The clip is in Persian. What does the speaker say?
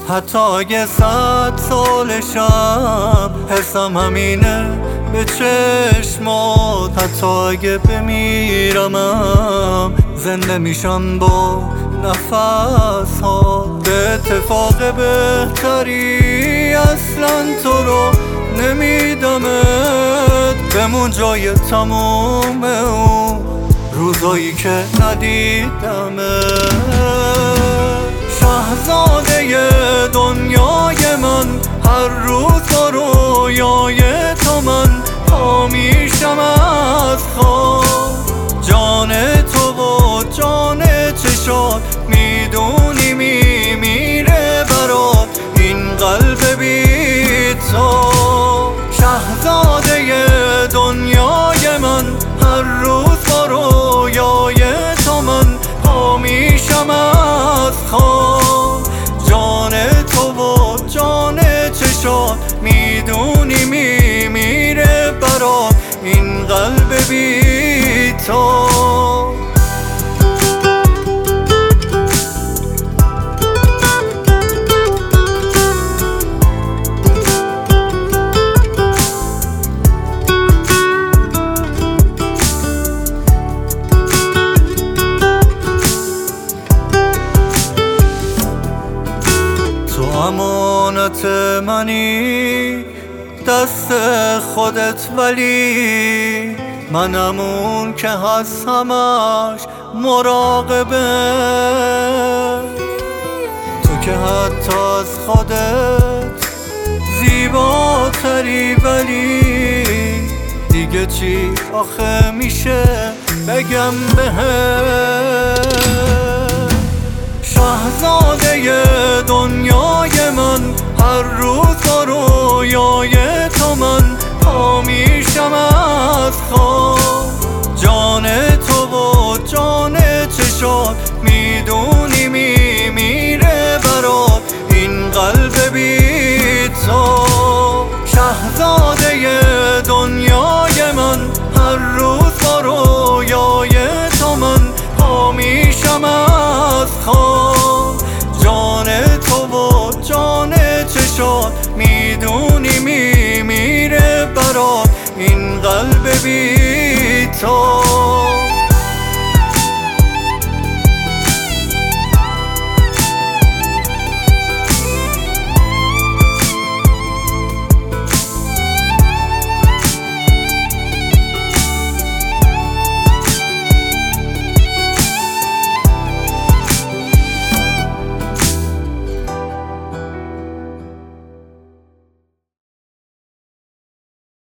حتی اگه 100 سالشم حسم همینه به چشمات. حتی اگه بمیرمم زنده میشم با نفس ها. به اتفاق بهتری اصلا تو رو نمیدمت. بمون جای تموم اون روزایی که ندیدمت. شاهزاده دنیای من، هر روز با رویای تو من پا میشم از خواب. جان تو و جان چشات میدونی میمیره برات این قلب بی تو. شاهزاده دنیای من، هر روز با رویای تو من پا میشم از خواب. جان تو و جان چشات میدونی میمیره برات این قلب بی تو. امانت منی دست خودت، ولی منم اون که هست همش مراقبه. تو که حتی از خودت زیباتری، ولی دیگه چی آخه میشه بگم بهت. شاهزاده دنیای من، هر روز با رویای تو من پا میشم از خواب. جان تو و جان چشات میدونی میمیره برات این قلب بی تو. شاهزاده دنیای من، هر روز با رویای تو من پا میشم از خواب. جان تو و جان چشات میدونی میمیره برات این قلب بی تو.